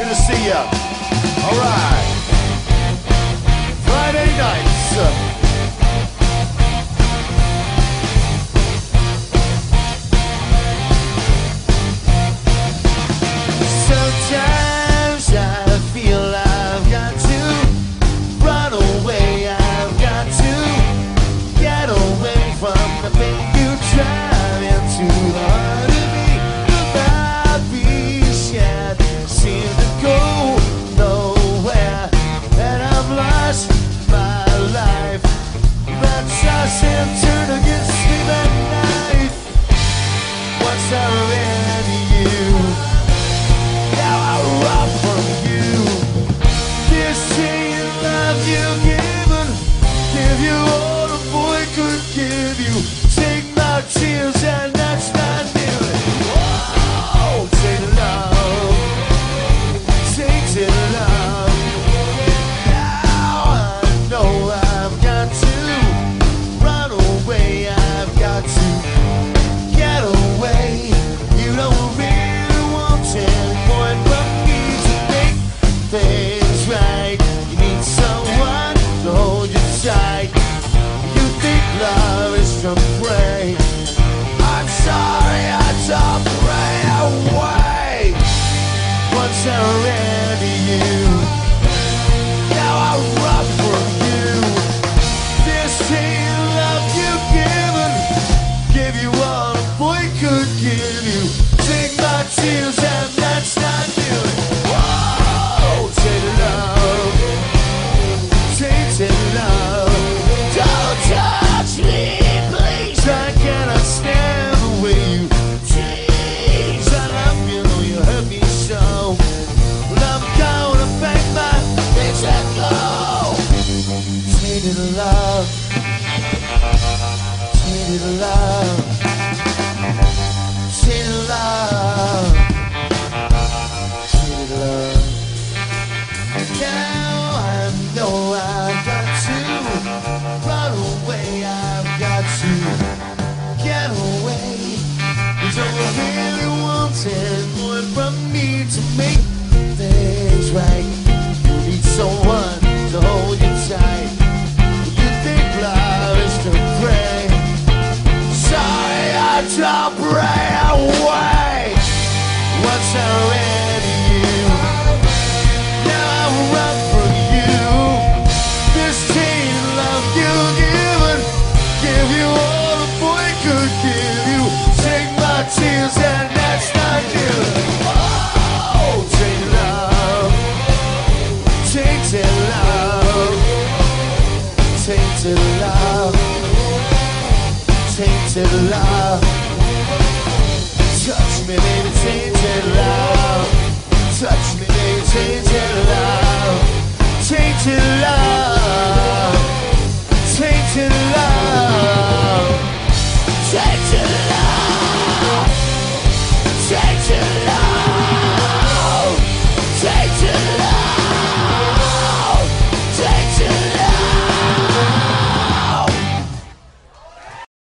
Good to see ya. All right. Friday nights. Sometimes I feel I've got to run away. I've got to get away from the pain you drive into the heart of me. The beast yet seem to go nowhere, and I've lost my life. That's us and turn against me that night. Once I ran to you, now I run from you. This chain love you've given, give you all a boy could give you. Take my tears and that's not nearly. Whoa, take love, take love. Now I know I've got to run away. I've got to get away. You don't really want anyone but me to make things right. You need someone to hold you tight. You think love is to pray. I'm sorry, I don't pray away. Once I ran to you, now I run from you. This chain love you've given, give you all a boy could give you. Take my tears and that's not nearly. Whoa, take love, take love. Don't touch me, please. I cannot stand the way you tease. I love you, you hurt me so. But I'm gonna pack my things and go. Take love, take love, take love, take love. Now I know I've got to run away. I've got to get away. You don't really want anyone from me to make things right. You need someone to hold you tight. You think love is to pray. Sorry, I don't pray away. Once I ran to you, now I run from you. This chain love you've given, give you all a boy could give you. Take my tears and that's not you. Oh, take love, take love, take love, take love. Touch me, baby, take love. Touch me, baby, take love. Take love.